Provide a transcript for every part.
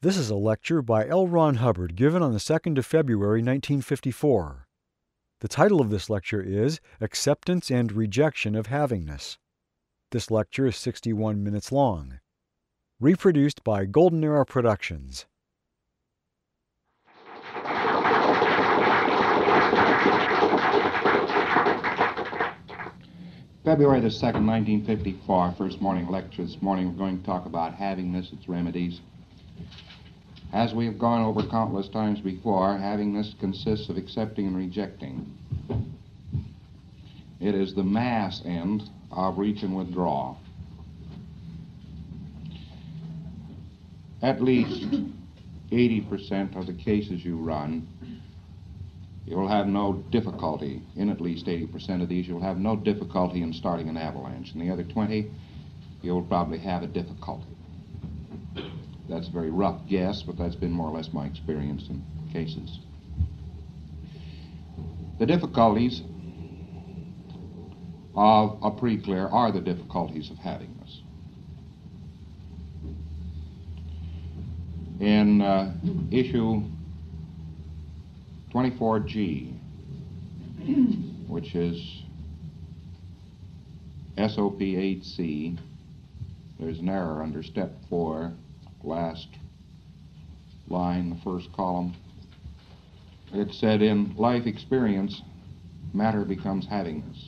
This is a lecture by L. Ron Hubbard given on the 2nd of February, 1954. The title of this lecture is Acceptance and Rejection of Havingness. This lecture is 61 minutes long. Reproduced by Golden Era Productions. February the 2nd, 1954, first morning lecture. This morning we're going to talk about havingness, its remedies. As we have gone over countless times before, havingness consists of accepting and rejecting. It is the mass end of reach and withdraw. At least 80% of the cases you run, you will have no difficulty. In at least 80% of these, you'll have no difficulty in starting an avalanche. In the other 20, you'll probably have a difficulty. That's a very rough guess, but that's been more or less my experience in cases. The difficulties of a pre-clear are the difficulties of havingness. In issue 24G, which is SOP 8C, there's an error under step 4, last line, the first column. It said, in life experience, matter becomes havingness.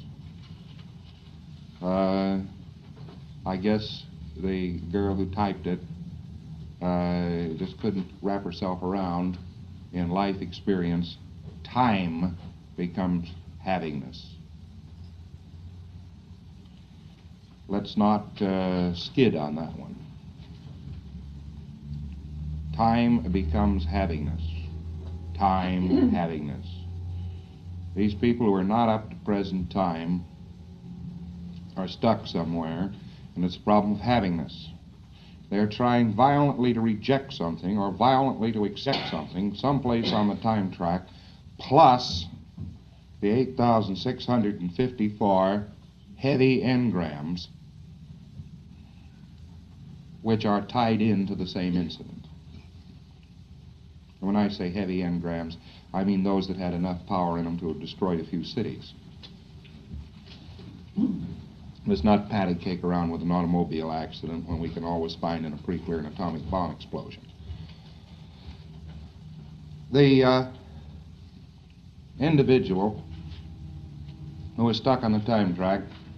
I guess the girl who typed it just couldn't wrap herself around. In life experience, time becomes havingness. Let's not skid on that one. Time becomes havingness. Time, havingness. These people who are not up to present time are stuck somewhere, and it's a problem of havingness. They're trying violently to reject something or violently to accept something someplace on the time track, plus the 8,654 heavy engrams which are tied into the same incident. And when I say heavy engrams, I mean those that had enough power in them to have destroyed a few cities. Let's not patty cake around with an automobile accident when we can always find in a pre-clear an atomic bomb explosion. The individual who is stuck on the time track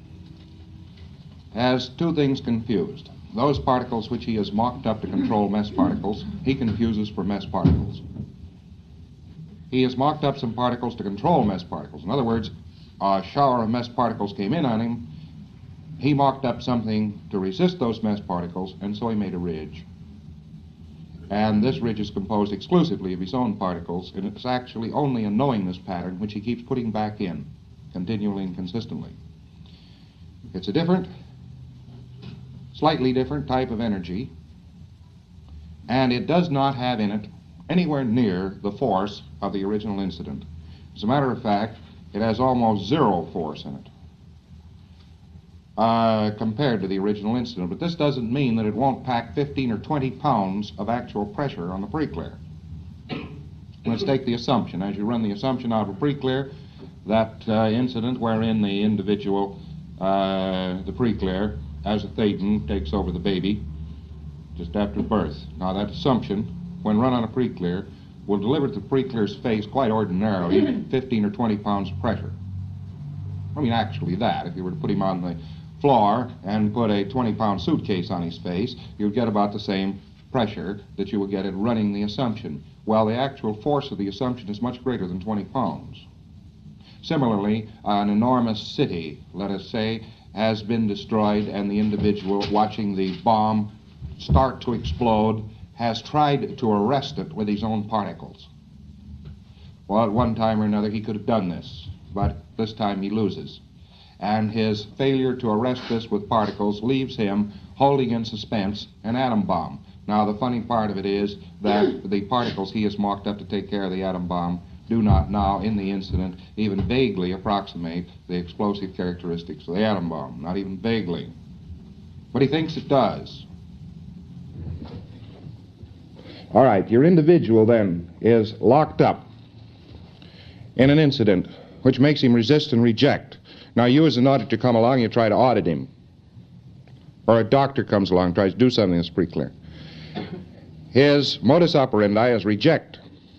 has two things confused. Those particles which he has mocked up to control mess particles, he confuses for mess particles. He has mocked up some particles to control mess particles. In other words, a shower of mess particles came in on him. He mocked up something to resist those mess particles, and so he made a ridge. And this ridge is composed exclusively of his own particles, and it's actually only a knowingness pattern which he keeps putting back in, continually and consistently. It's a different, slightly different type of energy, and it does not have in it anywhere near the force of the original incident. As a matter of fact, it has almost zero force in it. Compared to the original incident. But this doesn't mean that it won't pack 15 or 20 pounds of actual pressure on the pre-clear. Let's take the assumption. As you run the assumption out of a pre-clear, that incident wherein the individual, the pre-clear, as a thetan, takes over the baby just after birth. Now that assumption, when run on a pre-clear, will deliver to the pre-clear's face quite ordinarily 15 or 20 pounds of pressure. I mean, actually that. If you were to put him on the floor and put a 20-pound suitcase on his face, you'd get about the same pressure that you would get in running the assumption. Well, the actual force of the assumption is much greater than 20 pounds. Similarly, an enormous city, let us say, has been destroyed, and the individual watching the bomb start to explode has tried to arrest it with his own particles. Well, at one time or another he could have done this, but this time he loses. And his failure to arrest this with particles leaves him holding in suspense an atom bomb. Now, the funny part of it is that the particles he has mocked up to take care of the atom bomb do not now, in the incident, even vaguely approximate the explosive characteristics of the atom bomb, not even vaguely. But he thinks it does. All right, your individual then is locked up in an incident which makes him resist and reject. Now, you as an auditor come along, you try to audit him. Or a doctor comes along and tries to do something that's pretty clear. His modus operandi is reject.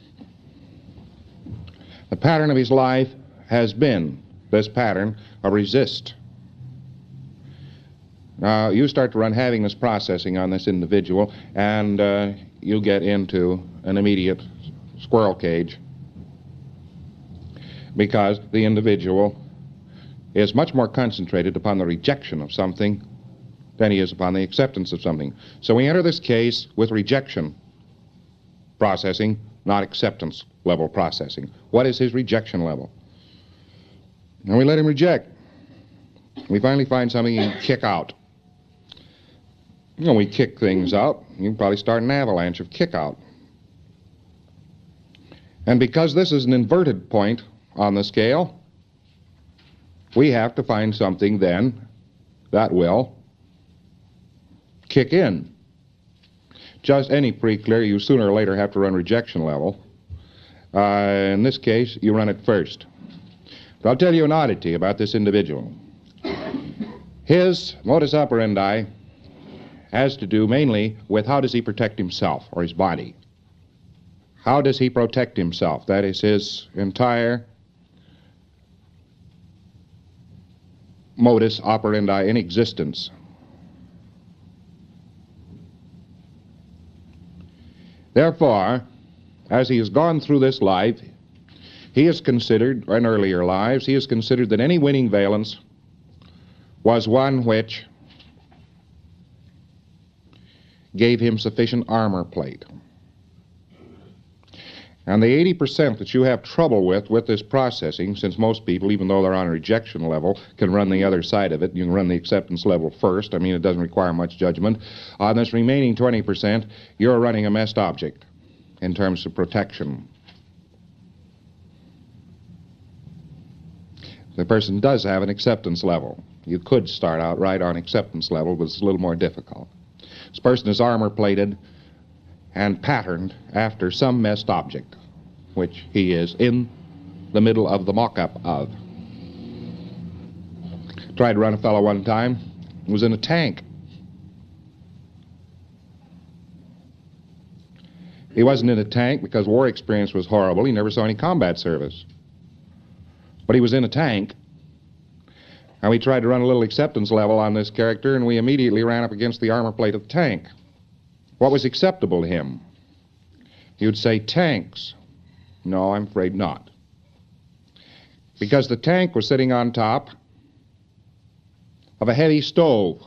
The pattern of his life has been this pattern of resist. Now, you start to run havingness processing on this individual, and you get into an immediate squirrel cage because the individual is much more concentrated upon the rejection of something than he is upon the acceptance of something. So we enter this case with rejection processing, not acceptance level processing. What is his rejection level? And we let him reject. We finally find something he can kick out. You know, we kick things out. You can probably start an avalanche of kick out. And because this is an inverted point on the scale, we have to find something then that will kick in. Just any pre-clear, you sooner or later have to run rejection level. In this case, you run it first. But I'll tell you an oddity about this individual. His modus operandi has to do mainly with how does he protect himself or his body. How does he protect himself? That is his entire modus operandi in existence. Therefore, as he has gone through this life, he is considered, in earlier lives, he is considered that any winning valence was one which gave him sufficient armor plate. And the 80% that you have trouble with this processing, since most people, even though they're on a rejection level, can run the other side of it. You can run the acceptance level first. I mean, it doesn't require much judgment. On this remaining 20%, you're running a messed object in terms of protection. The person does have an acceptance level. You could start out right on acceptance level, but it's a little more difficult. This person is armor-plated and patterned after some messed object, which he is in the middle of the mock-up of. Tried to run a fellow one time, was in a tank. He wasn't in a tank because war experience was horrible. He never saw any combat service. But he was in a tank, and we tried to run a little acceptance level on this character, and we immediately ran up against the armor plate of the tank. What was acceptable to him? He would say, tanks. No, I'm afraid not. Because the tank was sitting on top of a heavy stove,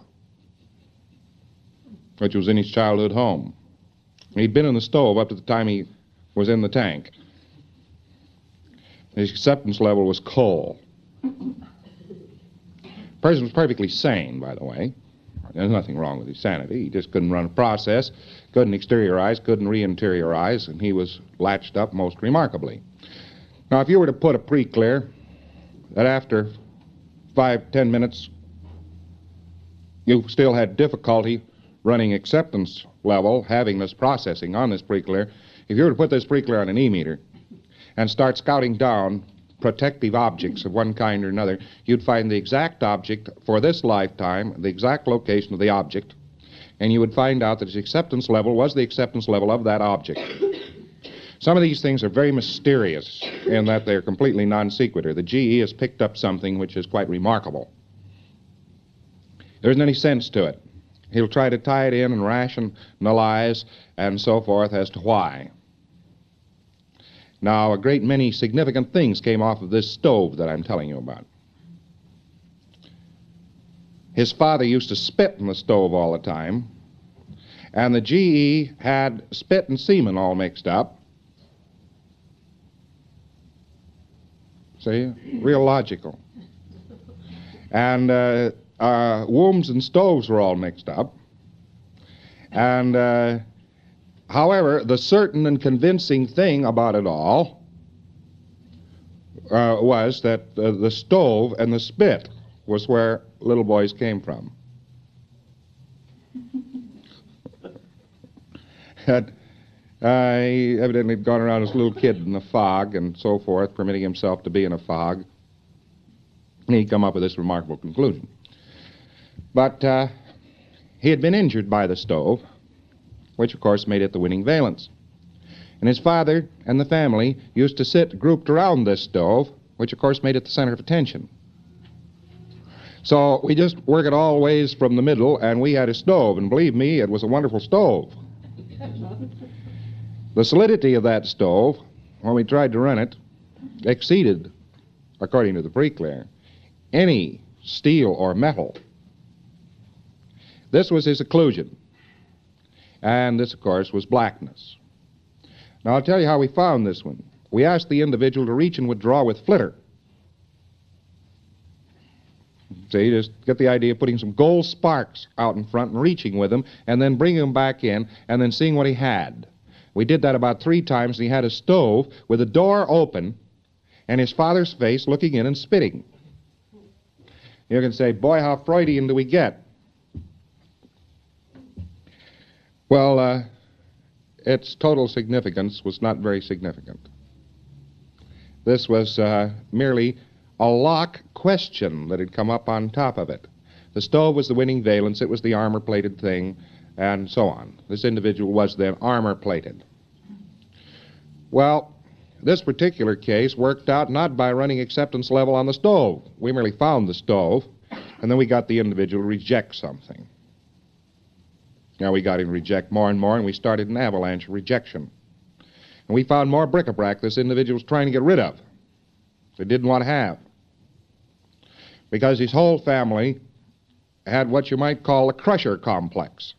which was in his childhood home. He'd been in the stove up to the time he was in the tank. His acceptance level was coal. The person was perfectly sane, by the way. There's nothing wrong with his sanity. He just couldn't run a process, couldn't exteriorize, couldn't re-interiorize, and he was latched up most remarkably. Now, if you were to put a pre-clear that after 5-10 minutes you still had difficulty running acceptance level, having this processing on this pre-clear, if you were to put this pre-clear on an E-meter and start scouting down protective objects of one kind or another, you'd find the exact object for this lifetime, the exact location of the object, and you would find out that his acceptance level was the acceptance level of that object. Some of these things are very mysterious in that they're completely non sequitur. The GE has picked up something which is quite remarkable. There isn't any sense to it. He'll try to tie it in and rationalize and so forth as to why. Now, a great many significant things came off of this stove that I'm telling you about. His father used to spit in the stove all the time, and the GE had spit and semen all mixed up. See? Real logical. And wombs and stoves were all mixed up. And however, the certain and convincing thing about it all was that the stove and the spit was where little boys came from. He evidently had gone around as a little kid in a fog and so forth, permitting himself to be in a fog. And he'd come up with this remarkable conclusion. But he had been injured by the stove, which, of course, made it the winning valence. And his father and the family used to sit grouped around this stove, which, of course, made it the center of attention. So we just work it all ways from the middle, and we had a stove, and believe me, it was a wonderful stove. The solidity of that stove, when we tried to run it, exceeded, according to the preclear, any steel or metal. This was his occlusion, and this, of course, was blackness. Now, I'll tell you how we found this one. We asked the individual to reach and withdraw with flitter. See, just get the idea of putting some gold sparks out in front and reaching with them, and then bringing them back in, and then seeing what he had. We did that about 3 times, and he had a stove with the door open and his father's face looking in and spitting. You can say, boy, how Freudian do we get? Well, its total significance was not very significant. This was merely a lock question that had come up on top of it. The stove was the winning valence, it was the armor-plated thing, and so on. This individual was then armor-plated. Well, this particular case worked out not by running acceptance level on the stove. We merely found the stove, and then we got the individual to reject something. Now we got him to reject more and more, and we started an avalanche of rejection. And we found more bric-a-brac this individual was trying to get rid of. They didn't want to have. Because his whole family had what you might call a crusher complex.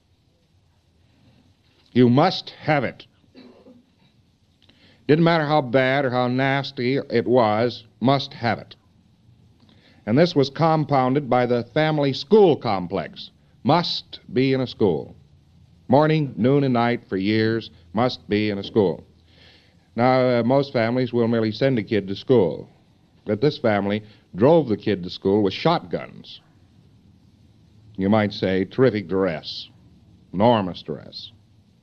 You must have it. Didn't matter how bad or how nasty it was, must have it. And this was compounded by the family school complex. Must be in a school. Morning, noon, and night for years, must be in a school. Now, most families will merely send a kid to school. But this family drove the kid to school with shotguns. You might say terrific duress, enormous duress.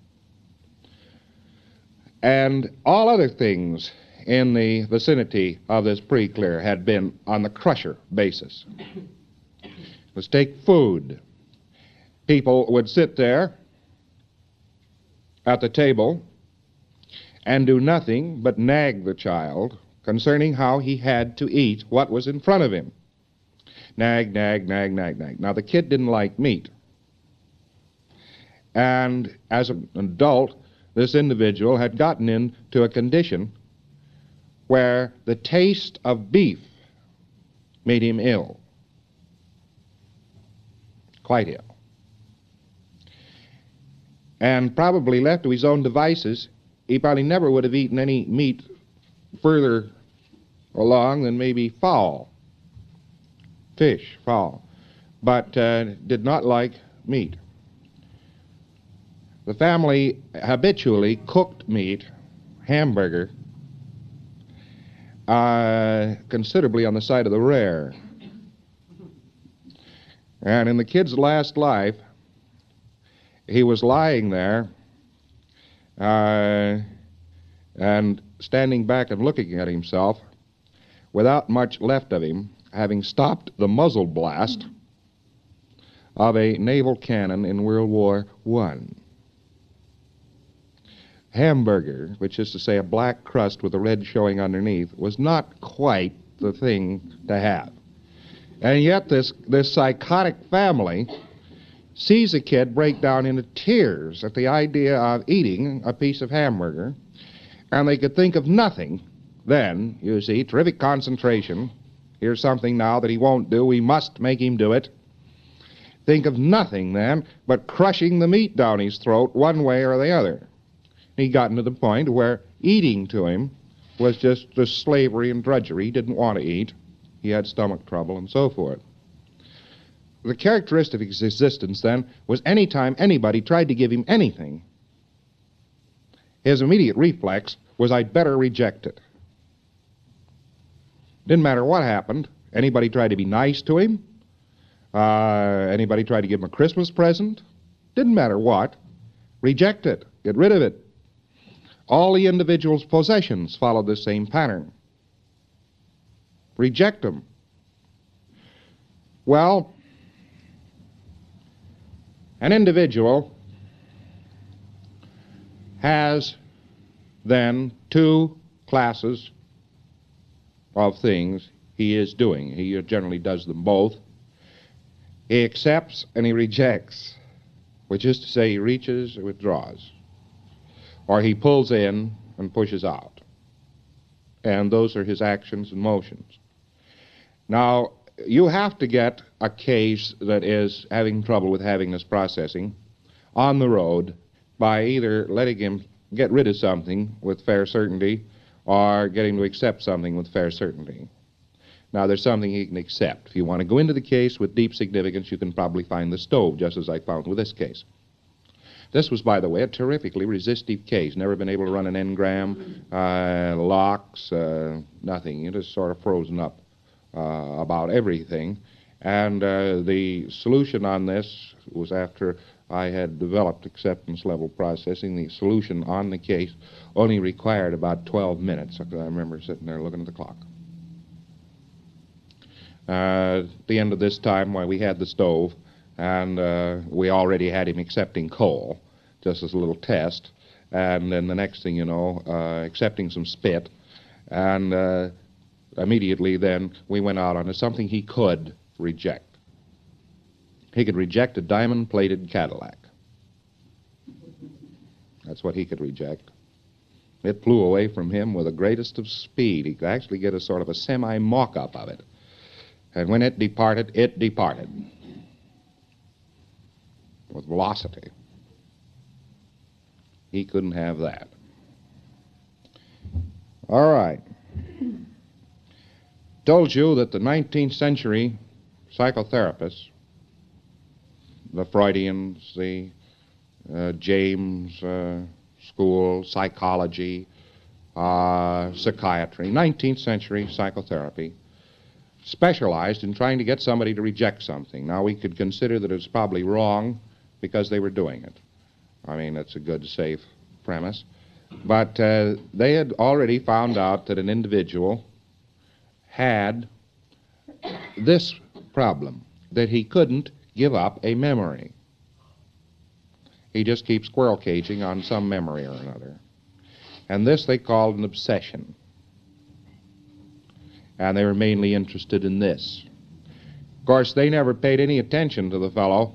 And all other things in the vicinity of this preclear had been on the crusher basis. Let's take food. People would sit there at the table and do nothing but nag the child concerning how he had to eat what was in front of him. Nag, nag, nag, nag, nag. Now, the kid didn't like meat. And as an adult, this individual had gotten into a condition where the taste of beef made him ill. Quite ill. And probably left to his own devices, he probably never would have eaten any meat further along than maybe fowl, fish, fowl, but did not like meat. The family habitually cooked meat, hamburger, considerably on the side of the rare. And in the kid's last life, he was lying there and standing back and looking at himself without much left of him, having stopped the muzzle blast of a naval cannon in World War I. Hamburger, which is to say a black crust with a red showing underneath, was not quite the thing to have. And yet this psychotic family sees a kid break down into tears at the idea of eating a piece of hamburger, and they could think of nothing then, you see, terrific concentration. Here's something now that he won't do. We must make him do it. Think of nothing then but crushing the meat down his throat one way or the other. He got to the point where eating to him was just slavery and drudgery. He didn't want to eat. He had stomach trouble and so forth. The characteristic of his existence then was any time anybody tried to give him anything, his immediate reflex was, I'd better reject it. Didn't matter what happened. Anybody tried to be nice to him. Anybody tried to give him a Christmas present. Didn't matter what. Reject it. Get rid of it. All the individual's possessions follow the same pattern. Reject them. Well, an individual has then two classes of things he is doing. He generally does them both. He accepts and he rejects, which is to say he reaches or withdraws, or he pulls in and pushes out. And those are his actions and motions. Now, you have to get a case that is having trouble with havingness processing on the road by either letting him get rid of something with fair certainty or getting to accept something with fair certainty. Now, there's something he can accept. If you want to go into the case with deep significance, you can probably find the stove, just as I found with this case. This was, by the way, a terrifically resistive case. Never been able to run an engram, locks, nothing. You're just sort of frozen up about everything. And the solution on this was after I had developed acceptance level processing. The solution on the case only required about 12 minutes. I remember sitting there looking at the clock. At the end of this time, we had the stove, and we already had him accepting coal, just as a little test. And then the next thing you know, accepting some spit. And immediately then, we went out onto something he could reject. He could reject a diamond-plated Cadillac. That's what he could reject. It flew away from him with the greatest of speed. He could actually get a sort of a semi-mock-up of it. And when it departed with velocity. He couldn't have that. All right. Told you that the 19th century psychotherapists, the Freudians, the James School, psychology, psychiatry, 19th century psychotherapy, specialized in trying to get somebody to reject something. Now, we could consider that it's probably wrong because they were doing it. I mean, that's a good, safe premise. But they had already found out that an individual had this problem, that he couldn't give up a memory. He just keeps squirrel caging on some memory or another. And this they called an obsession. And they were mainly interested in this. Of course, they never paid any attention to the fellow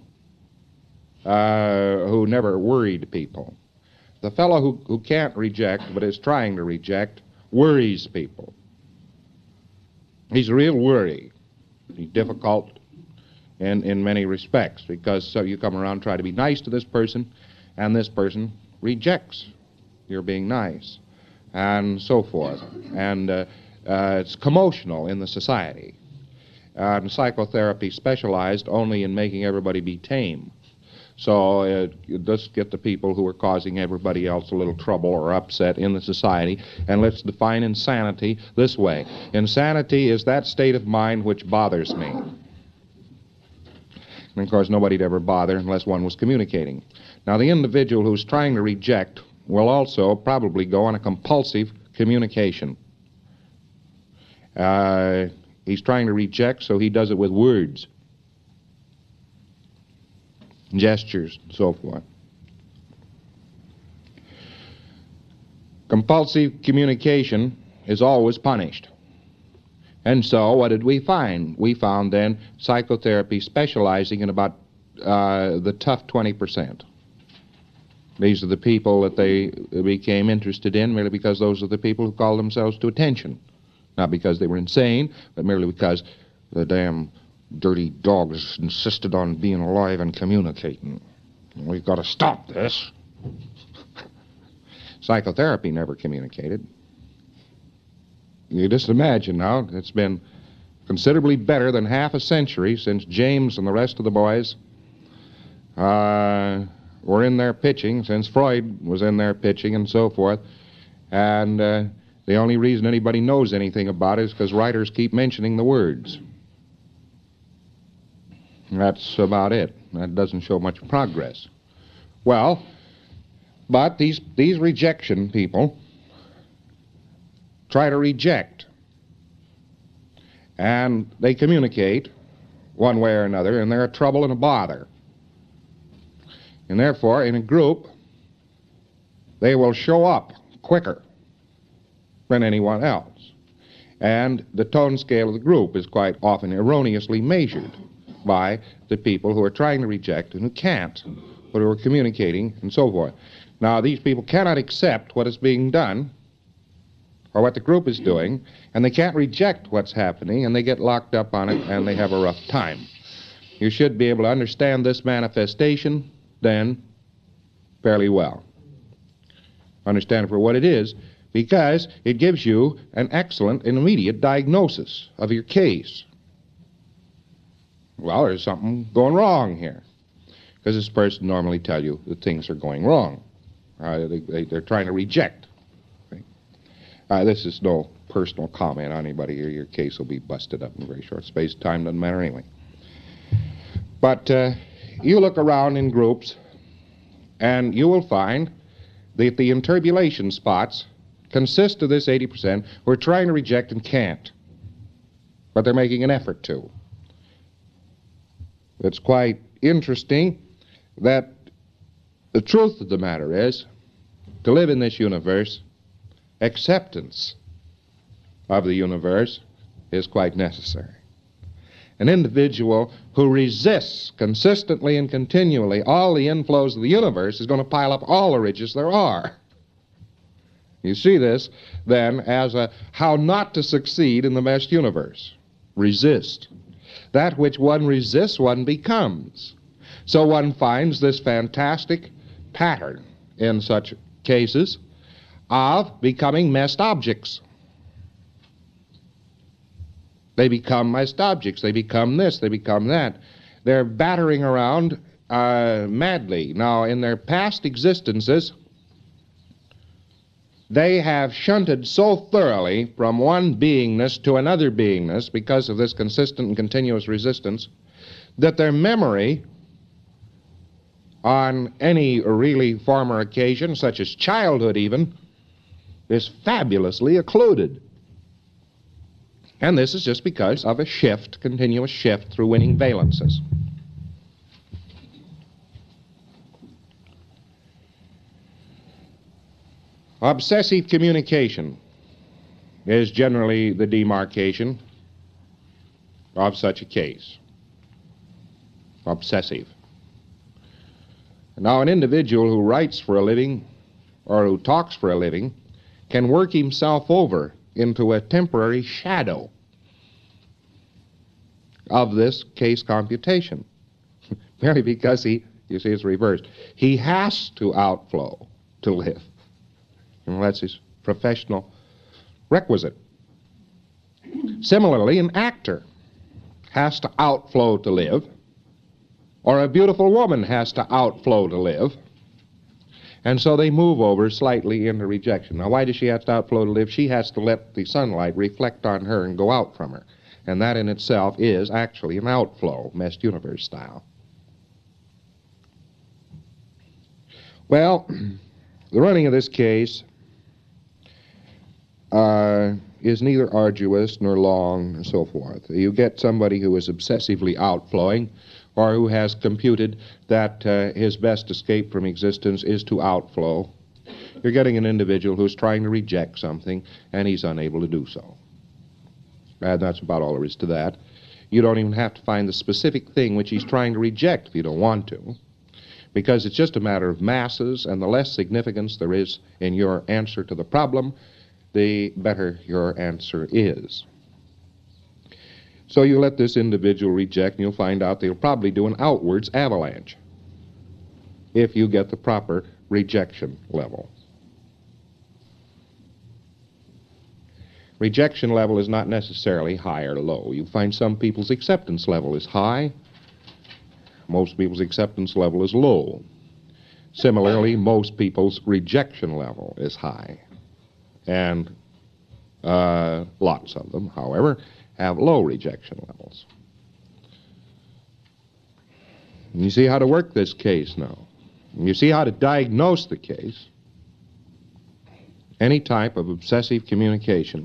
who never worried people. The fellow who can't reject but is trying to reject worries people. He's a real worry. He's difficult in many respects because so you come around, try to be nice to this person, and this person rejects your being nice, and so forth. And it's commotional in the society. And psychotherapy specialized only in making everybody be tame. So you just get the people who are causing everybody else a little trouble or upset in the society. And let's define insanity this way. Insanity is that state of mind which bothers me. And of course, nobody'd ever bother unless one was communicating. Now, the individual who's trying to reject will also probably go on a compulsive communication. He's trying to reject, so he does it with words, gestures, and so forth. Compulsive communication is always punished. And so what did we find? We found then psychotherapy specializing in about the tough 20%. These are the people that they became interested in merely because those are the people who call themselves to attention. Not because they were insane, but merely because the damn dirty dogs insisted on being alive and communicating. We've got to stop this. Psychotherapy never communicated. You just imagine now, it's been considerably better than half a century since James and the rest of the boys were in there pitching, since Freud was in there pitching and so forth. And the only reason anybody knows anything about it is because writers keep mentioning the words. That's about it. That doesn't show much progress. Well, But these rejection people try to reject, and they communicate one way or another, and they're a trouble and a bother. And therefore, in a group, they will show up quicker than anyone else. And the tone scale of the group is quite often erroneously measured by the people who are trying to reject and who can't, but who are communicating and so forth. Now, these people cannot accept what is being done or what the group is doing, and they can't reject what's happening, and they get locked up on it, and they have a rough time. You should be able to understand this manifestation, then, fairly well. Understand it for what it is, because it gives you an excellent and immediate diagnosis of your case. Well, there's something going wrong here, because this person normally tell you that things are going wrong. They're trying to reject. This is no personal comment on anybody here. Your case will be busted up in a very short space of time. Doesn't matter anyway. But you look around in groups, and you will find that the interbulation spots consist of this 80% who are trying to reject and can't, but they're making an effort to. It's quite interesting that the truth of the matter is, to live in this universe, acceptance of the universe is quite necessary. An individual who resists consistently and continually all the inflows of the universe is going to pile up all the riches there are. You see this, then, as a how not to succeed in the vast universe. Resist. That which one resists, one becomes. So one finds this fantastic pattern in such cases of becoming messed objects. They become messed objects. They become this. They become that. They're battering around madly. Now, in their past existences, they have shunted so thoroughly from one beingness to another beingness because of this consistent and continuous resistance that their memory on any really former occasion, such as childhood even, is fabulously occluded. And this is just because of a shift, continuous shift through winning valences. Obsessive communication is generally the demarcation of such a case. Obsessive. Now, an individual who writes for a living or who talks for a living can work himself over into a temporary shadow of this case computation. Merely because you see, it's reversed. He has to outflow to live. And that's his professional requisite. Similarly, an actor has to outflow to live, or a beautiful woman has to outflow to live, and so they move over slightly into rejection. Now, why does she have to outflow to live? She has to let the sunlight reflect on her and go out from her, and that in itself is actually an outflow, Messed Universe style. Well, the running of this case is neither arduous nor long and so forth. You get somebody who is obsessively outflowing or who has computed that his best escape from existence is to outflow. You're getting an individual who's trying to reject something and he's unable to do so. And that's about all there is to that. You don't even have to find the specific thing which he's trying to reject if you don't want to, because it's just a matter of masses, and the less significance there is in your answer to the problem, the better your answer is. So you let this individual reject, and you'll find out they'll probably do an outwards avalanche if you get the proper rejection level. Rejection level is not necessarily high or low. You find some people's acceptance level is high. Most people's acceptance level is low. Similarly, most people's rejection level is high. And lots of them, however, have low rejection levels. And you see how to work this case now. You see how to diagnose the case. Any type of obsessive communication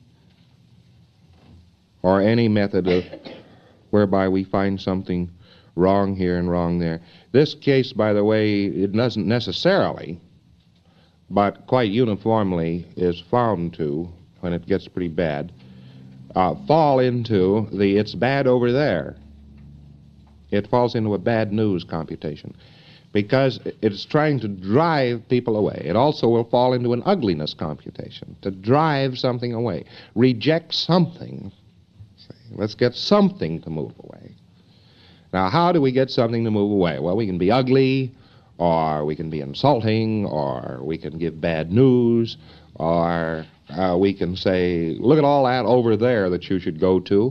or any method of whereby we find something wrong here and wrong there. This case, by the way, it doesn't necessarily, but quite uniformly is found to, when it gets pretty bad, fall into the "it's bad over there." It falls into a bad news computation because it's trying to drive people away. It also will fall into an ugliness computation, to drive something away. Reject something. Let's get something to move away. Now, how do we get something to move away? Well, we can be ugly, or we can be insulting, or we can give bad news, or we can say, look at all that over there that you should go to.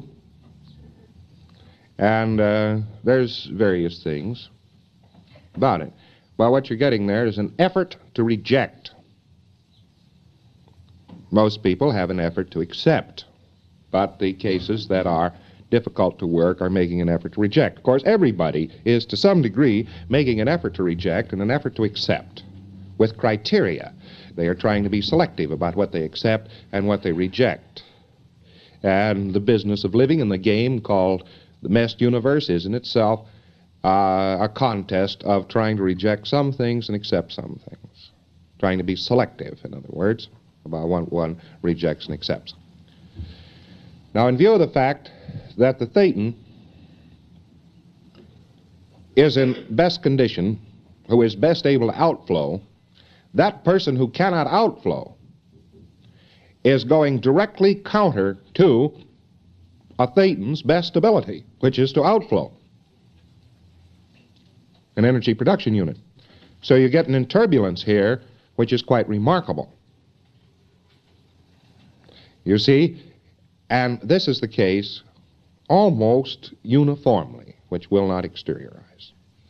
And there's various things about it. Well, what you're getting there is an effort to reject. Most people have an effort to accept, but the cases that are difficult to work are making an effort to reject. Of course, everybody is, to some degree, making an effort to reject and an effort to accept with criteria. They are trying to be selective about what they accept and what they reject. And the business of living in the game called the meshed universe is in itself a contest of trying to reject some things and accept some things. Trying to be selective, in other words, about what one rejects and accepts. Now, in view of the fact that the Thetan is in best condition, who is best able to outflow, that person who cannot outflow is going directly counter to a Thetan's best ability, which is to outflow an energy production unit. So you get an interbulance here, which is quite remarkable. You see, and this is the case almost uniformly, which will not exteriorize.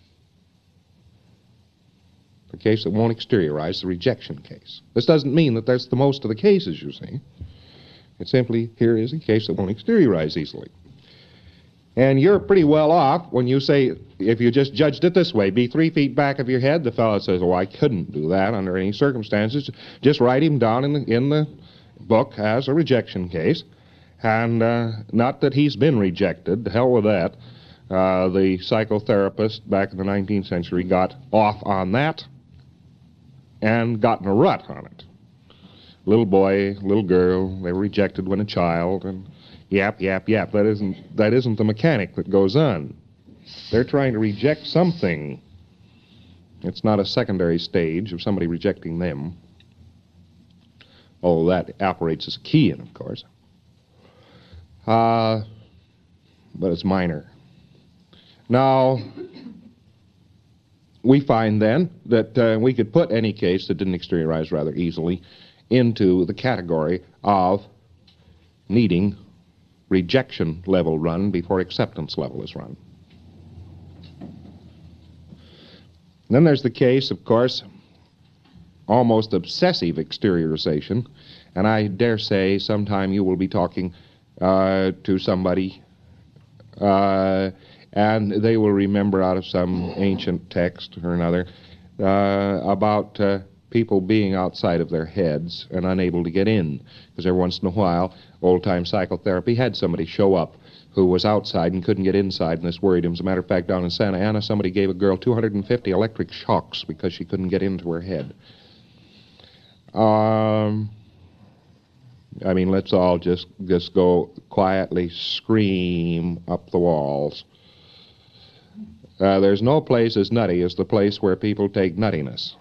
The case that won't exteriorize, the rejection case. This doesn't mean that that's the most of the cases, you see. It simply, here is a case that won't exteriorize easily. And you're pretty well off when you say, if you just judged it this way, be 3 feet back of your head. The fellow says, oh, I couldn't do that under any circumstances. Just write him down in the book as a rejection case. And not that he's been rejected. The hell with that. The psychotherapist back in the 19th century got off on that and got in a rut on it. Little boy, little girl, they were rejected when a child, and yap, yap, yap. That isn't the mechanic that goes on. They're trying to reject something. It's not a secondary stage of somebody rejecting them. Oh, that operates as a key-in, of course. But it's minor. Now, we find then that we could put any case that didn't exteriorize rather easily into the category of needing rejection level run before acceptance level is run. And then there's the case, of course, almost obsessive exteriorization, and I dare say sometime you will be talking to somebody and they will remember out of some ancient text or another about people being outside of their heads and unable to get in, because every once in a while old-time psychotherapy had somebody show up who was outside and couldn't get inside, and this worried him. As a matter of fact, down in Santa Ana, somebody gave a girl 250 electric shocks because she couldn't get into her head. I mean, let's all just go quietly scream up the walls. There's no place as nutty as the place where people take nuttiness.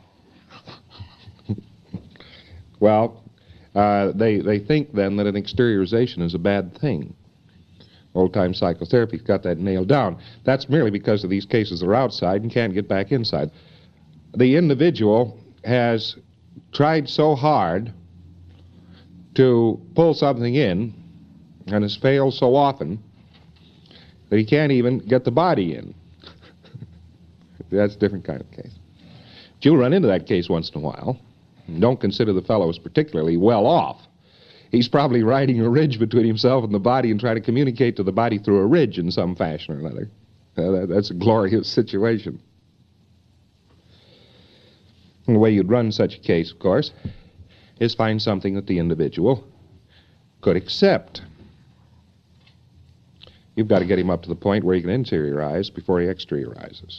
Well, they think then that an exteriorization is a bad thing. Old-time psychotherapy's got that nailed down. That's merely because of these cases that are outside and can't get back inside. The individual has tried so hard to pull something in and has failed so often that he can't even get the body in. That's a different kind of case. But you'll run into that case once in a while. Don't consider the fellow as particularly well off. He's probably riding a ridge between himself and the body and trying to communicate to the body through a ridge in some fashion or another. That's a glorious situation. And the way you'd run such a case, of course, is find something that the individual could accept. You've got to get him up to the point where he can interiorize before he exteriorizes.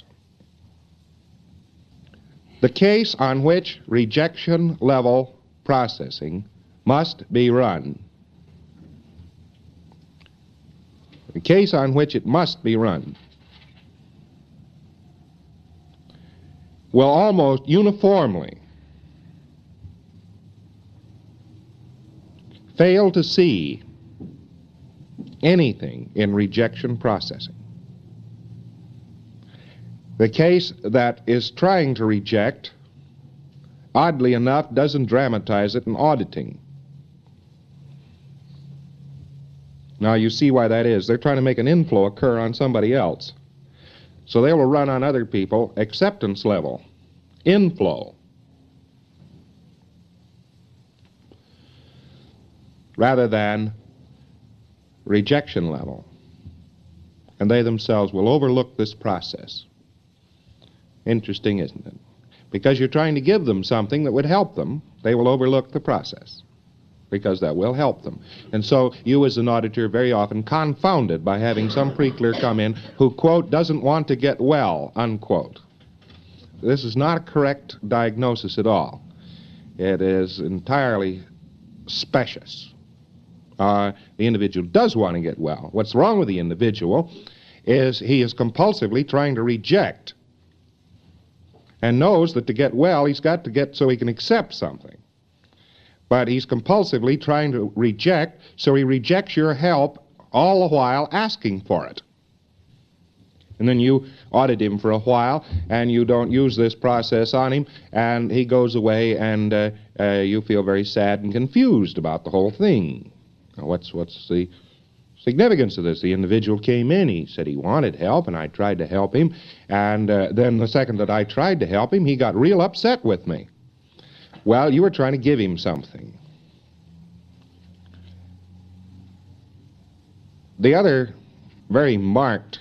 The case on which rejection level processing must be run, the case on which it must be run, will almost uniformly fail to see anything in rejection processing. The case that is trying to reject, oddly enough, doesn't dramatize it in auditing. Now you see why that is. They're trying to make an inflow occur on somebody else. So they will run on other people acceptance level, inflow, rather than rejection level. And they themselves will overlook this process. Interesting, isn't it? Because you're trying to give them something that would help them, they will overlook the process, because that will help them. And so you as an auditor are very often confounded by having some pre-clear come in who, quote, doesn't want to get well, unquote. This is not a correct diagnosis at all. It is entirely specious. The individual does want to get well. What's wrong with the individual is he is compulsively trying to reject and knows that to get well he's got to get so he can accept something. But he's compulsively trying to reject, so he rejects your help all the while asking for it. And then you audit him for a while, and you don't use this process on him, and he goes away, and you feel very sad and confused about the whole thing. Now, what's the significance of this? The individual came in, he said he wanted help, and I tried to help him, and then the second that I tried to help him, he got real upset with me. Well, you were trying to give him something. The other very marked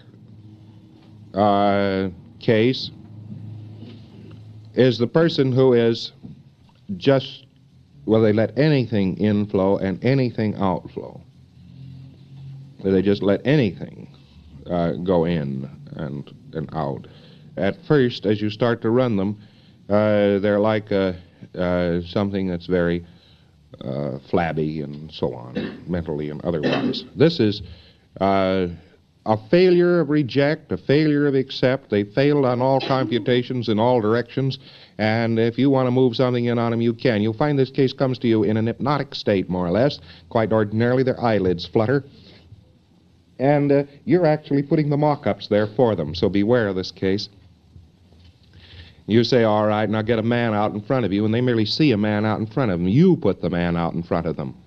case is the person who is just, well, they let anything inflow and anything outflow. They just let anything go in and out. At first, as you start to run them, they're like something that's very flabby and so on, mentally and otherwise. This is a failure of reject, a failure of accept. They failed on all computations in all directions, and if you want to move something in on them, you can. You'll find this case comes to you in an hypnotic state, more or less. Quite ordinarily, their eyelids flutter, and you're actually putting the mock-ups there for them, so beware of this case. You say, all right, now get a man out in front of you, and they merely see a man out in front of them. You put the man out in front of them.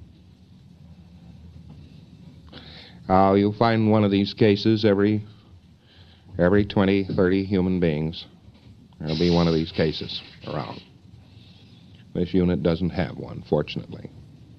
You'll find one of these cases every 20, 30 human beings. There'll be one of these cases around. This unit doesn't have one, fortunately.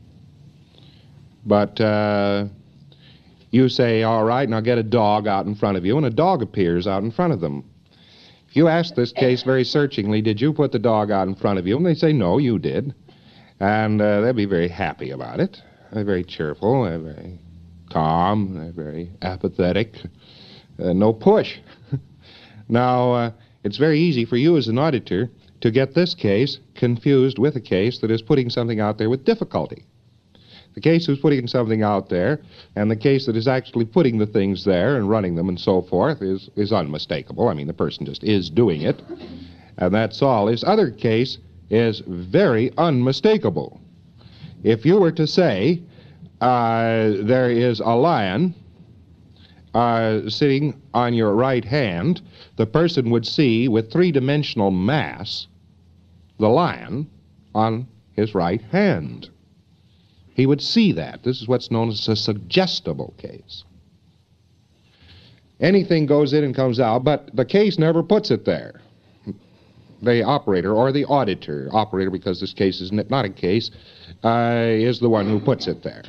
But you say, all right, now get a dog out in front of you, and a dog appears out in front of them. If you ask this case very searchingly, did you put the dog out in front of you? And they say, no, you did. And they'll be very happy about it. They're very cheerful, they're very calm, they're very apathetic. No push. Now, it's very easy for you as an auditor to get this case confused with a case that is putting something out there with difficulty. The case who's putting something out there and the case that is actually putting the things there and running them and so forth is unmistakable. I mean, the person just is doing it, and that's all. This other case is very unmistakable. If you were to say there is a lion sitting on your right hand, the person would see with three-dimensional mass the lion on his right hand. He would see that. This is what's known as a suggestible case. Anything goes in and comes out, but the case never puts it there. The operator, or the auditor, operator because this case is not a case, is the one who puts it there.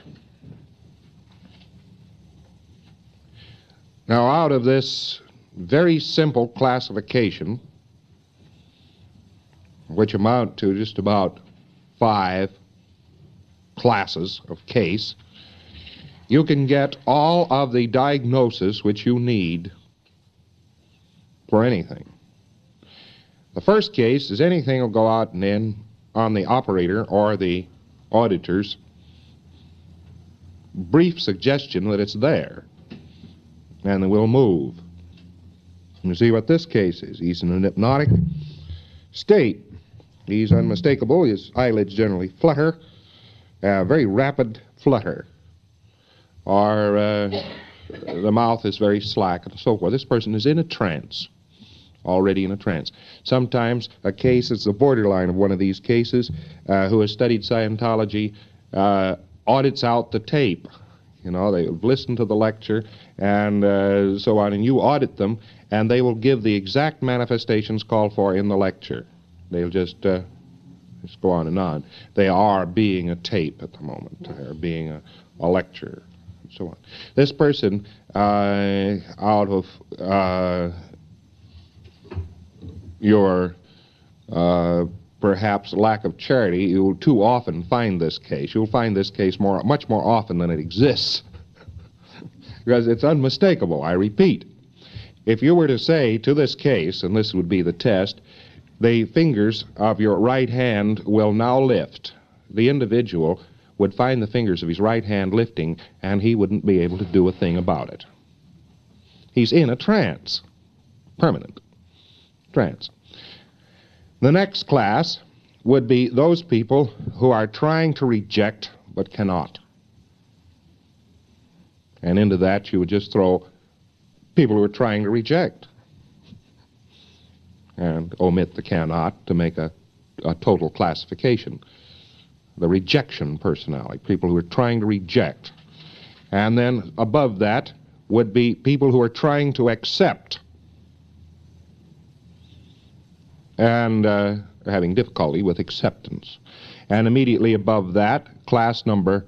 Now, out of this very simple classification, which amount to just about 5 classes of case, you can get all of the diagnosis which you need for anything. The first case is anything will go out and in on the operator or the auditor's brief suggestion that it's there, and it will move. You see what this case is. He's in an hypnotic state. He's unmistakable. His eyelids generally flutter, very rapid flutter, or the mouth is very slack, and so forth. This person is in a trance, already in a trance. Sometimes a case is the borderline of one of these cases, who has studied Scientology, audits out the tape. You know, they've listened to the lecture and so on, and you audit them, and they will give the exact manifestations called for in the lecture. They'll just go on and on. They are being a tape at the moment. They are being a lecture, and so on. This person, out of your perhaps lack of charity, you will too often find this case. You'll find this case much more often than it exists, because it's unmistakable. I repeat, if you were to say to this case, and this would be the test, the fingers of your right hand will now lift, the individual would find the fingers of his right hand lifting, and he wouldn't be able to do a thing about it. He's in a trance, permanent trance. The next class would be those people who are trying to reject but cannot. And into that you would just throw people who are trying to reject and omit the cannot to make a total classification. The rejection personality, people who are trying to reject. And then above that would be people who are trying to accept and having difficulty with acceptance. And immediately above that, class number,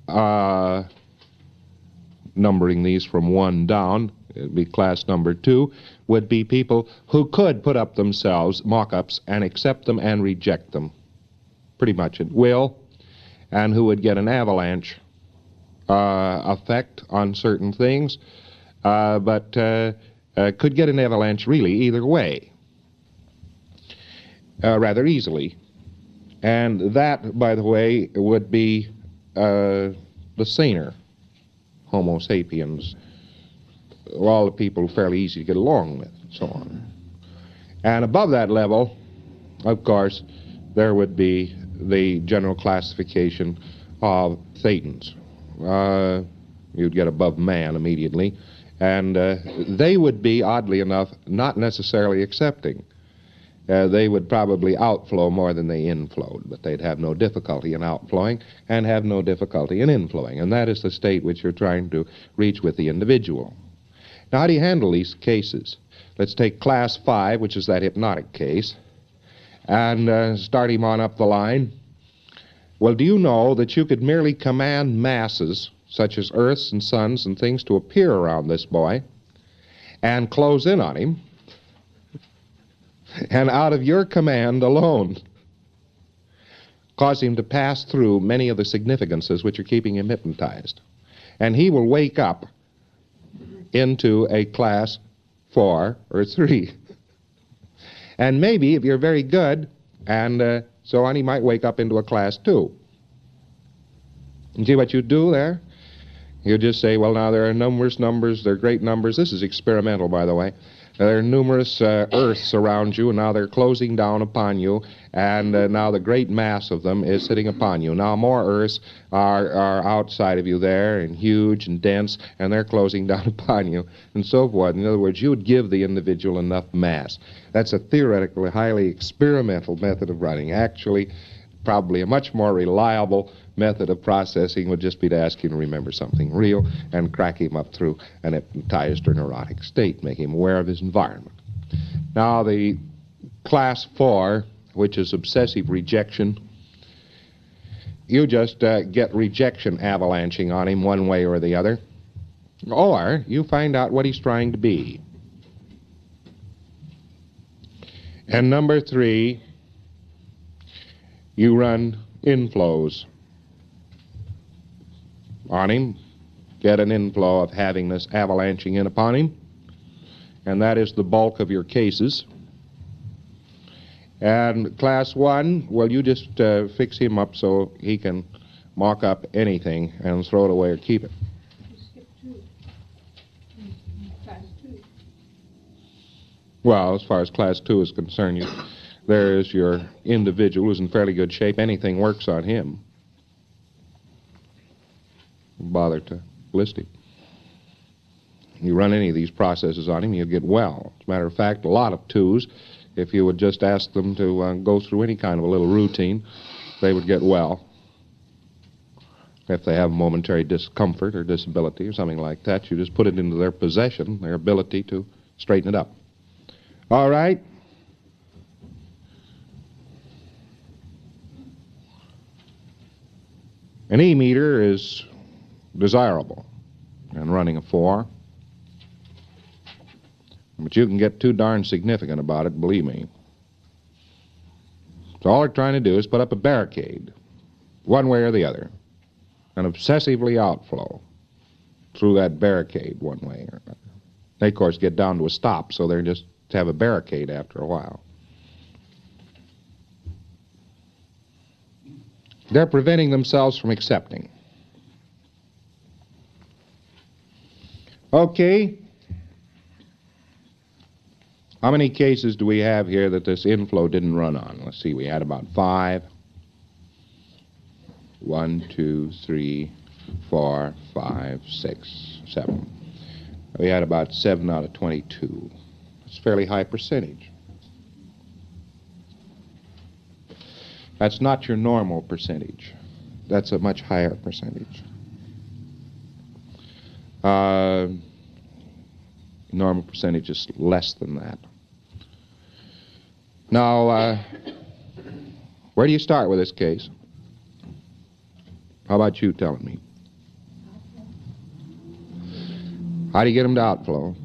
numbering these from 1 down, it would be class number 2, would be people who could put up themselves mock-ups and accept them and reject them, pretty much at will, and who would get an avalanche effect on certain things, but could get an avalanche really either way. Rather easily. And that, by the way, would be the saner Homo sapiens, all the people fairly easy to get along with, and so on. And above that level, of course, there would be the general classification of Thetans. You'd get above man immediately, and they would be, oddly enough, not necessarily accepting. They would probably outflow more than they inflowed, but they'd have no difficulty in outflowing and have no difficulty in inflowing, and that is the state which you're trying to reach with the individual. Now, how do you handle these cases? Let's take class 5, which is that hypnotic case, and start him on up the line. Well, do you know that you could merely command masses, such as earths and suns and things, to appear around this boy and close in on him, and out of your command alone cause him to pass through many of the significances which are keeping him hypnotized. And he will wake up into a class 4 or 3. And maybe, if you're very good, and so on, he might wake up into a class 2. And see what you do there? You just say, well, now there are numbers, there are great numbers. This is experimental, by the way. There are numerous earths around you, and now they're closing down upon you, and now the great mass of them is sitting upon you. Now more earths are outside of you there, and huge and dense, and they're closing down upon you, and so forth. In other words, you would give the individual enough mass. That's a theoretically highly experimental method of running. Actually, probably a much more reliable method of processing would just be to ask him to remember something real and crack him up through an hypnotized or neurotic state, make him aware of his environment. Now, the class 4, which is obsessive rejection, you just get rejection avalanching on him one way or the other, or you find out what he's trying to be. And number 3 you run inflows on him, get an inflow of havingness avalanching in upon him, and that is the bulk of your cases. And class 1, well, you just fix him up so he can mock up anything and throw it away or keep it. You skipped 2. Class 2. Well, as far as class 2 is concerned, there is your individual who's in fairly good shape. Anything works on him. Bother to list him. You run any of these processes on him, you'll get well. As a matter of fact, a lot of 2s, if you would just ask them to go through any kind of a little routine, they would get well. If they have momentary discomfort or disability or something like that, you just put it into their possession, their ability to straighten it up. All right? An E-meter is desirable in running a 4. But you can get too darn significant about it, believe me. So all they're trying to do is put up a barricade, one way or the other, and obsessively outflow through that barricade one way or another. They, of course, get down to a stop, so they're just to have a barricade after a while. They're preventing themselves from accepting. Okay. How many cases do we have here that this inflow didn't run on? Let's see, we had about 5. 1, 2, 3, 4, 5, 6, 7. We had about 7 out of 22. That's a fairly high percentage. That's not your normal percentage. That's a much higher percentage. Normal percentage is less than that. Now, where do you start with this case? How about you telling me? How do you get them to outflow?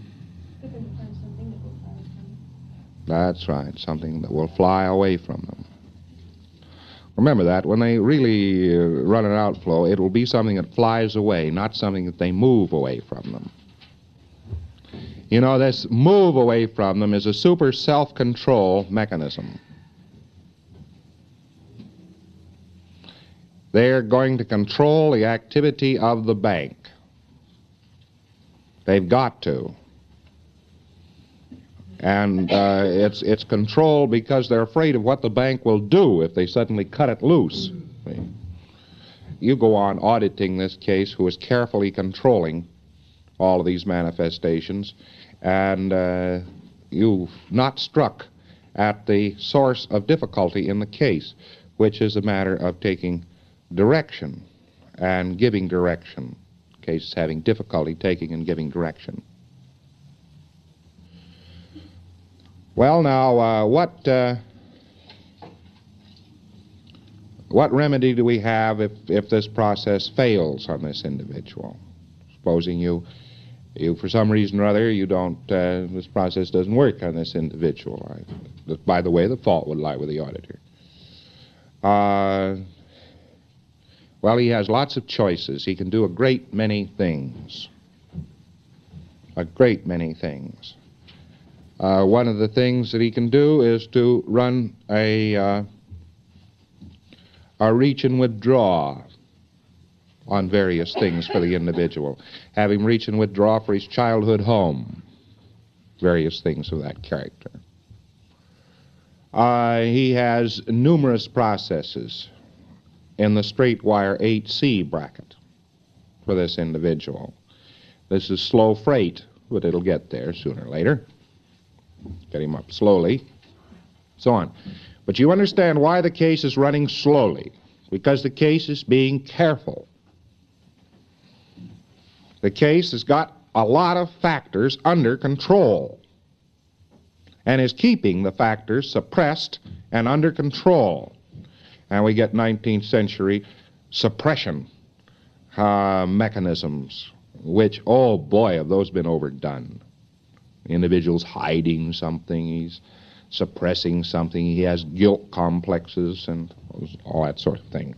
That's right, something that will fly away from them. Remember that, when they really run an outflow, it will be something that flies away, not something that they move away from them. You know, this move away from them is a super self-control mechanism. They're going to control the activity of the bank. They've got to. And it's controlled because they're afraid of what the bank will do if they suddenly cut it loose. You go on auditing this case, who is carefully controlling all of these manifestations, and you've not struck at the source of difficulty in the case, which is a matter of taking direction and giving direction. Cases having difficulty taking and giving direction. Well, now, what remedy do we have if this process fails on this individual? Supposing you for some reason or other, you don't, this process doesn't work on this individual. By the way, the fault would lie with the auditor. Well, he has lots of choices. He can do a great many things. A great many things. One of the things that he can do is to run a reach and withdraw on various things for the individual. Have him reach and withdraw for his childhood home. Various things of that character. He has numerous processes in the straight wire 8C bracket for this individual. This is slow freight, but it'll get there sooner or later. Get him up slowly, so on. But you understand why the case is running slowly. Because the case is being careful. The case has got a lot of factors under control and is keeping the factors suppressed and under control. And we get 19th century suppression mechanisms, which, oh boy, have those been overdone. The individual's hiding something, he's suppressing something. He has guilt complexes and all that sort of thing.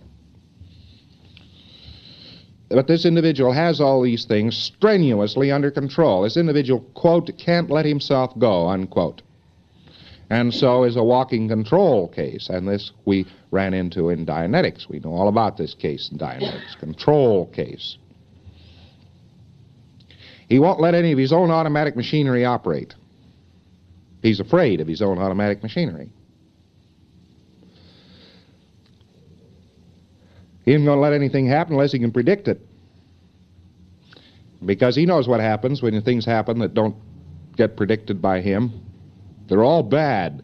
But this individual has all these things strenuously under control. This individual, quote, can't let himself go, unquote. And so is a walking control case, and this we ran into in Dianetics. We know all about this case in Dianetics, control case. He won't let any of his own automatic machinery operate. He's afraid of his own automatic machinery. He isn't going to let anything happen unless he can predict it. Because he knows what happens when things happen that don't get predicted by him. They're all bad.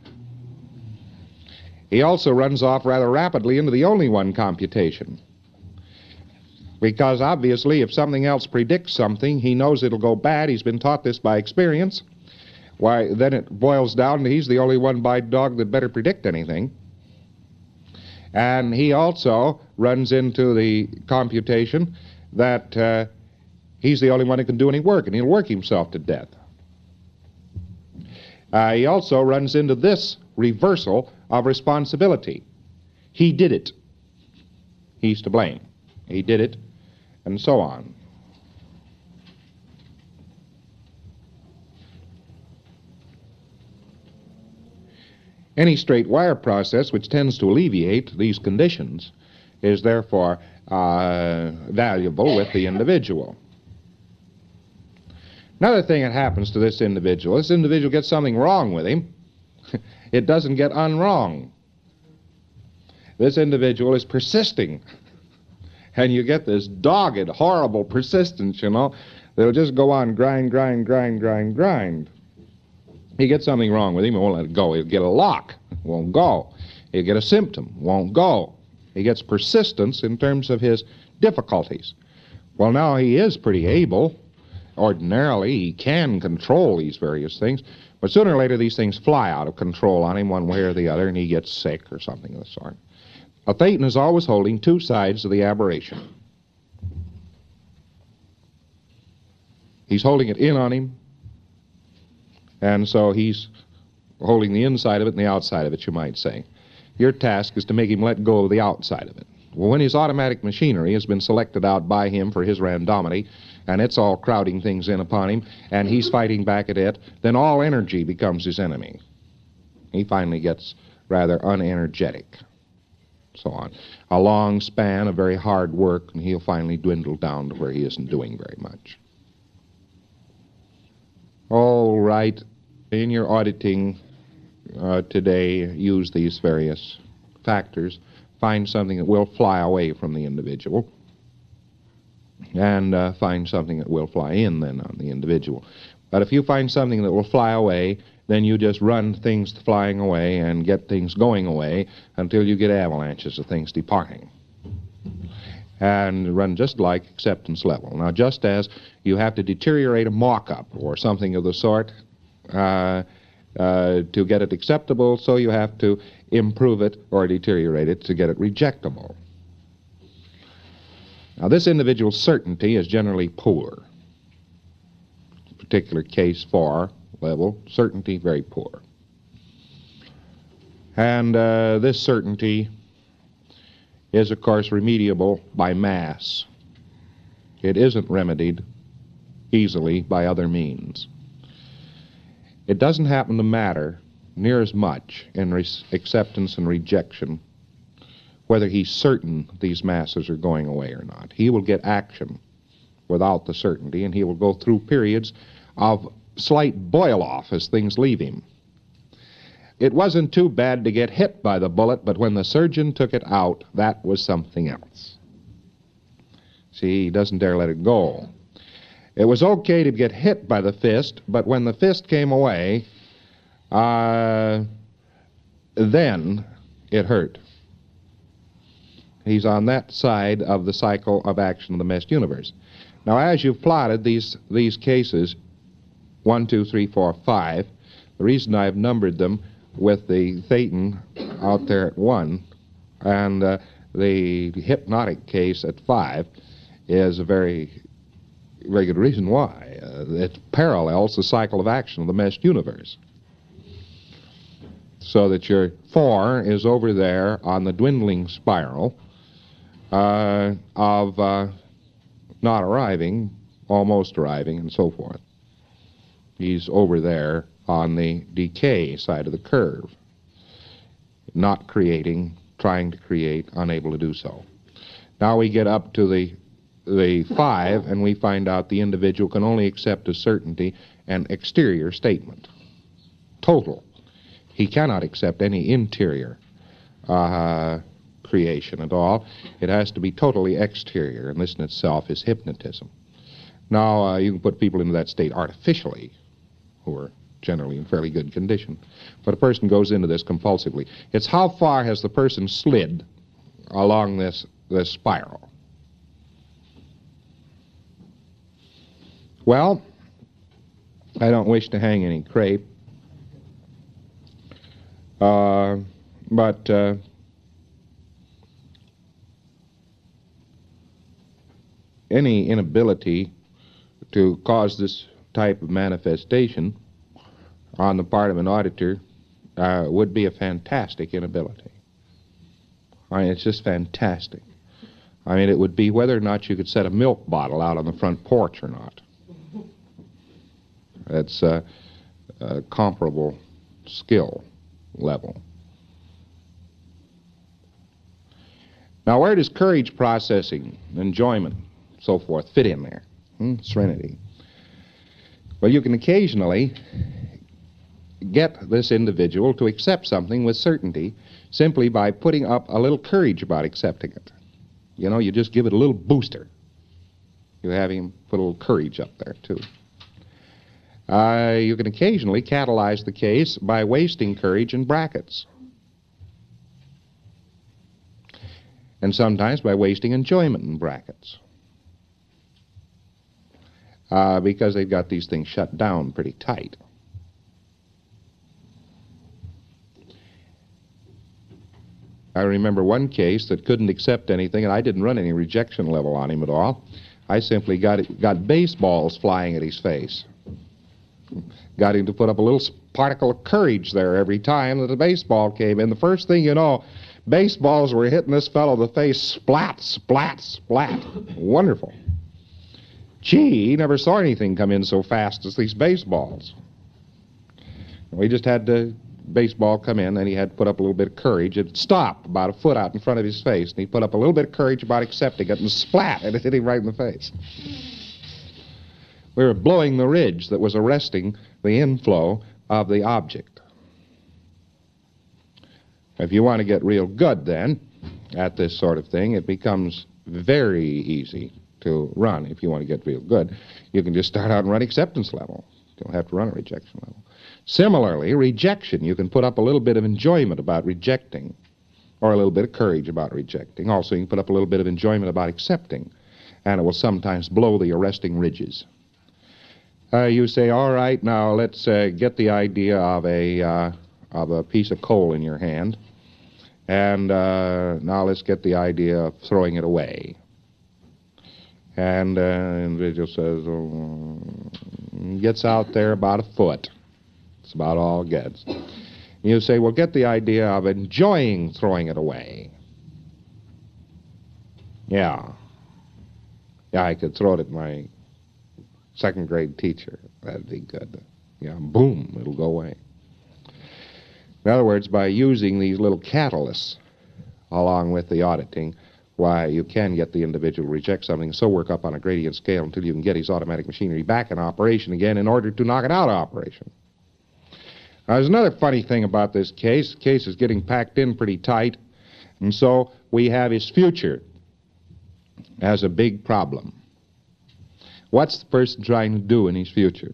He also runs off rather rapidly into the only one computation. Because obviously if something else predicts something, he knows it'll go bad. He's been taught this by experience. Why, then it boils down to he's the only one by dog that better predict anything. And he also runs into the computation that he's the only one who can do any work, and he'll work himself to death. He also runs into this reversal of responsibility. He did it. He's to blame. He did it, and so on. Any straight wire process which tends to alleviate these conditions is therefore valuable with the individual. Another thing that happens to this individual gets something wrong with him. It doesn't get unwrong. This individual is persisting. And you get this dogged, horrible persistence, you know. They'll just go on grind. He gets something wrong with him, he won't let it go. He'll get a lock, won't go. He'll get a symptom, won't go. He gets persistence in terms of his difficulties. Well, now he is pretty able. Ordinarily, he can control these various things, but sooner or later these things fly out of control on him one way or the other, and he gets sick or something of the sort. A thetan is always holding two sides of the aberration. He's holding it in on him, and so he's holding the inside of it and the outside of it, you might say. Your task is to make him let go of the outside of it. Well, when his automatic machinery has been selected out by him for his randomity, and it's all crowding things in upon him, and he's fighting back at it, then all energy becomes his enemy. He finally gets rather unenergetic. So on. A long span of very hard work, and he'll finally dwindle down to where he isn't doing very much. All right. In your auditing today, use these various factors. Find something that will fly away from the individual, and find something that will fly in then on the individual. But if you find something that will fly away, then you just run things flying away and get things going away until you get avalanches of things departing. And run just like acceptance level. Now, just as you have to deteriorate a mock-up or something of the sort to get it acceptable, so you have to improve it or deteriorate it to get it rejectable. Now, this individual's certainty is generally poor. Particular case 4 level, certainty very poor. And this certainty is, of course, remediable by mass. It isn't remedied easily by other means. It doesn't happen to matter near as much in acceptance and rejection whether he's certain these masses are going away or not. He will get action without the certainty, and he will go through periods of slight boil-off as things leave him. It wasn't too bad to get hit by the bullet, but when the surgeon took it out, that was something else. See, he doesn't dare let it go. It was okay to get hit by the fist, but when the fist came away, then it hurt. He's on that side of the cycle of action of the meshed universe. Now, as you've plotted these cases, 1, 2, 3, 4, 5, the reason I've numbered them with the thetan out there at 1 and the hypnotic case at 5 is a very, very good reason why. It parallels the cycle of action of the meshed universe. so that your 4 is over there on the dwindling spiral of not arriving, almost arriving, and so forth. He's over there on the decay side of the curve, not creating, trying to create, unable to do so. Now we get up to the 5, and we find out the individual can only accept as certainty an exterior statement, total. He cannot accept any interior creation at all. It has to be totally exterior, and this in itself is hypnotism. Now, you can put people into that state artificially, who are generally in fairly good condition, but a person goes into this compulsively. It's how far has the person slid along this spiral. Well, I don't wish to hang any crepe, but any inability to cause this type of manifestation on the part of an auditor would be a fantastic inability. I mean, it's just fantastic. I mean, it would be whether or not you could set a milk bottle out on the front porch or not. That's a comparable skill level. Now, where does courage processing, enjoyment, so forth fit in there? Serenity. Well, you can occasionally get this individual to accept something with certainty simply by putting up a little courage about accepting it. You know, you just give it a little booster. You have him put a little courage up there, too. You can occasionally catalyze the case by wasting courage in brackets. And sometimes by wasting enjoyment in brackets. Because they've got these things shut down pretty tight. I remember one case that couldn't accept anything, and I didn't run any rejection level on him at all. I simply got baseballs flying at his face. Got him to put up a little particle of courage there every time that the baseball came in. The first thing you know, baseballs were hitting this fellow in the face, splat, splat, splat. Wonderful. Gee, he never saw anything come in so fast as these baseballs. We just had the baseball come in, and he had to put up a little bit of courage. It stopped about a foot out in front of his face, and he put up a little bit of courage about accepting it, and splat, and it hit him right in the face. We were blowing the ridge that was arresting the inflow of the object. If you want to get real good, then, at this sort of thing, it becomes very easy to run. If you want to get real good, you can just start out and run acceptance level. You don't have to run a rejection level. Similarly, rejection, you can put up a little bit of enjoyment about rejecting, or a little bit of courage about rejecting. Also, you can put up a little bit of enjoyment about accepting, and it will sometimes blow the arresting ridges. You say, all right, now let's get the idea of a piece of coal in your hand, and now let's get the idea of throwing it away. And the individual says, gets out there about a foot. It's about all it gets. You say, well, get the idea of enjoying throwing it away. Yeah, I could throw it at my second grade teacher. That'd be good. Yeah, boom, it'll go away. In other words, by using these little catalysts along with the auditing, why, you can get the individual to reject something and so work up on a gradient scale until you can get his automatic machinery back in operation again in order to knock it out of operation. Now, there's another funny thing about this case. The case is getting packed in pretty tight, and so we have his future as a big problem. What's the person trying to do in his future?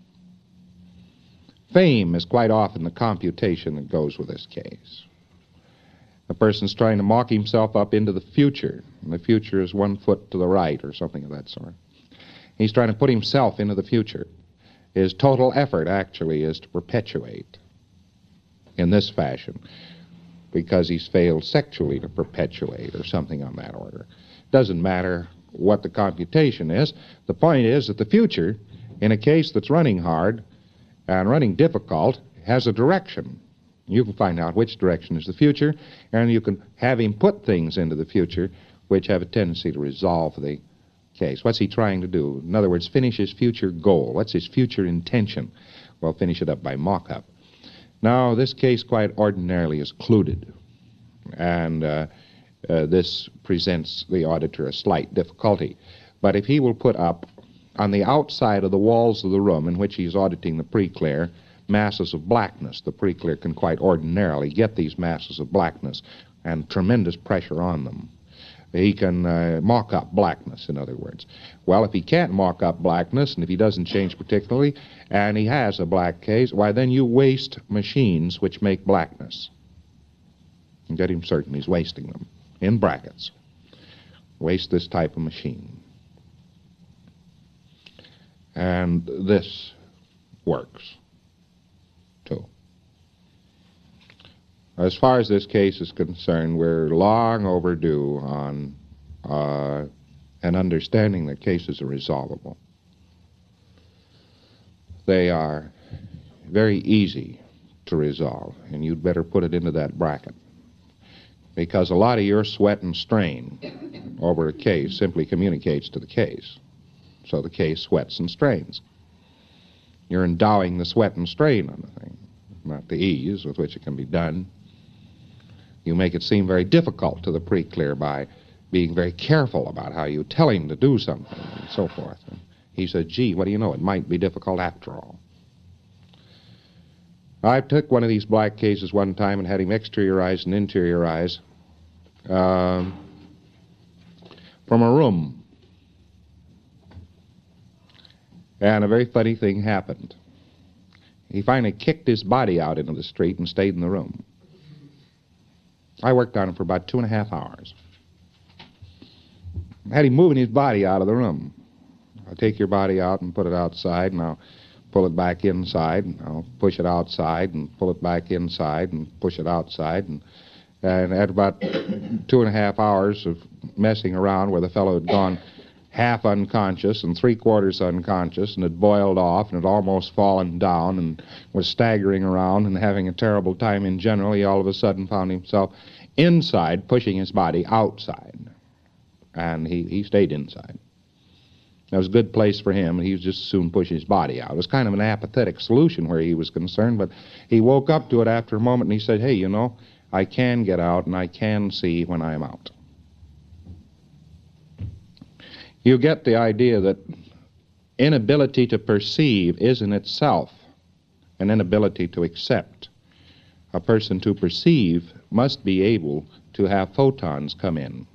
Fame is quite often the computation that goes with this case. The person's trying to mock himself up into the future, and the future is 1 foot to the right or something of that sort. He's trying to put himself into the future. His total effort, actually, is to perpetuate in this fashion because he's failed sexually to perpetuate or something on that order. Doesn't matter what the computation is. The point is that the future, in a case that's running hard and running difficult, has a direction. You can find out which direction is the future, and you can have him put things into the future which have a tendency to resolve the case. What's he trying to do? In other words, finish his future goal. What's his future intention? Well, finish it up by mock-up. Now, this case quite ordinarily is cluded, and this presents the auditor a slight difficulty. But if he will put up on the outside of the walls of the room in which he's auditing the preclear masses of blackness, the preclear can quite ordinarily get these masses of blackness and tremendous pressure on them. He can mock up blackness, in other words. Well, if he can't mock up blackness, and if he doesn't change particularly, and he has a black case, why, then you waste machines which make blackness. And get him certain he's wasting them, in brackets. Waste this type of machine. And this works, too. As far as this case is concerned, we're long overdue on an understanding that cases are resolvable. They are very easy to resolve, and you'd better put it into that bracket, because a lot of your sweat and strain over a case simply communicates to the case. So the case sweats and strains. You're endowing the sweat and strain on the thing, not the ease with which it can be done. You make it seem very difficult to the preclear by being very careful about how you tell him to do something and so forth. And he says, gee, what do you know, it might be difficult after all. I took one of these black cases one time and had him exteriorize and interiorize from a room. And a very funny thing happened. He finally kicked his body out into the street and stayed in the room. I worked on him for about 2.5 hours. I had him moving his body out of the room. I'll take your body out and put it outside, and I'll pull it back inside, and I'll push it outside, and pull it back inside, and push it outside. And at about 2.5 hours of messing around where the fellow had gone half unconscious and 3/4 unconscious and had boiled off and had almost fallen down and was staggering around and having a terrible time in general, he all of a sudden found himself inside, pushing his body outside. And he stayed inside. That was a good place for him, and he was just as soon push his body out. It was kind of an apathetic solution where he was concerned, but he woke up to it after a moment and he said, hey, you know, I can get out and I can see when I'm out. You get the idea that inability to perceive is in itself an inability to accept. A person to perceive must be able to have photons come in.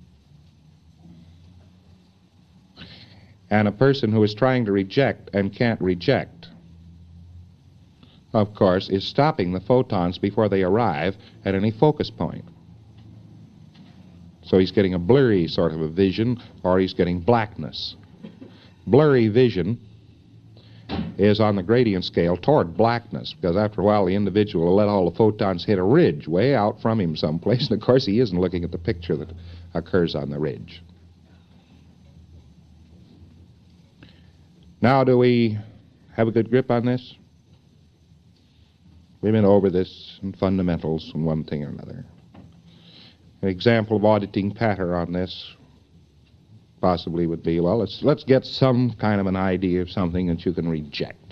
And a person who is trying to reject and can't reject, of course, is stopping the photons before they arrive at any focus point. So he's getting a blurry sort of a vision, or he's getting blackness. Blurry vision is on the gradient scale toward blackness, because after a while the individual will let all the photons hit a ridge way out from him someplace, and of course he isn't looking at the picture that occurs on the ridge. Now, do we have a good grip on this? We've been over this in fundamentals from one thing or another. An example of auditing patter on this possibly would be, well, let's get some kind of an idea of something that you can reject.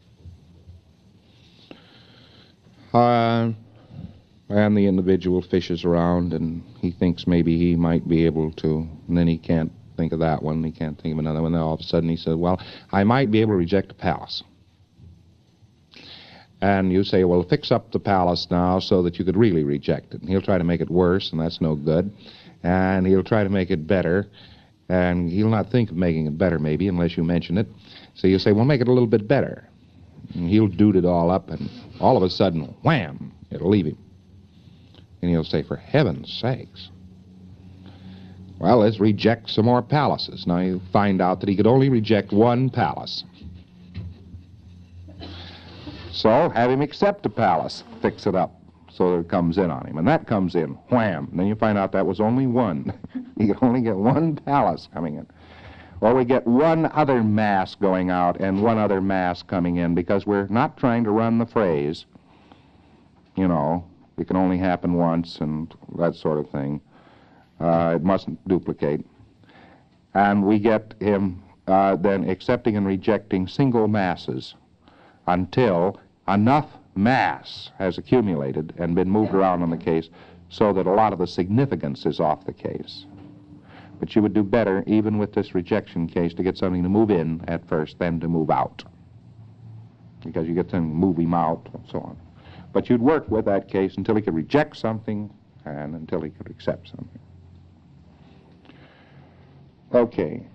And the individual fishes around and he thinks maybe he might be able to, and then he can't think of that one, he can't think of another one, then all of a sudden he says, well, I might be able to reject a palace. And you say, well, fix up the palace now so that you could really reject it. And he'll try to make it worse, and that's no good. And he'll try to make it better, and he'll not think of making it better, maybe, unless you mention it. So you say, well, make it a little bit better. And he'll doot it all up, and all of a sudden, wham, it'll leave him. And he'll say, for heaven's sakes. Well, let's reject some more palaces. Now you find out that he could only reject one palace. So have him accept a palace, fix it up so that it comes in on him. And that comes in, wham. And then you find out that was only one. He could only get one palace coming in. Or we get one other mass going out and one other mass coming in, because we're not trying to run the phrase you know, it can only happen once and that sort of thing. It mustn't duplicate. And we get him then accepting and rejecting single masses until enough mass has accumulated and been moved around on the case so that a lot of the significance is off the case. But you would do better, even with this rejection case, to get something to move in at first than to move out, because you get them to move him out and so on. But you'd work with that case until he could reject something and until he could accept something. Okay.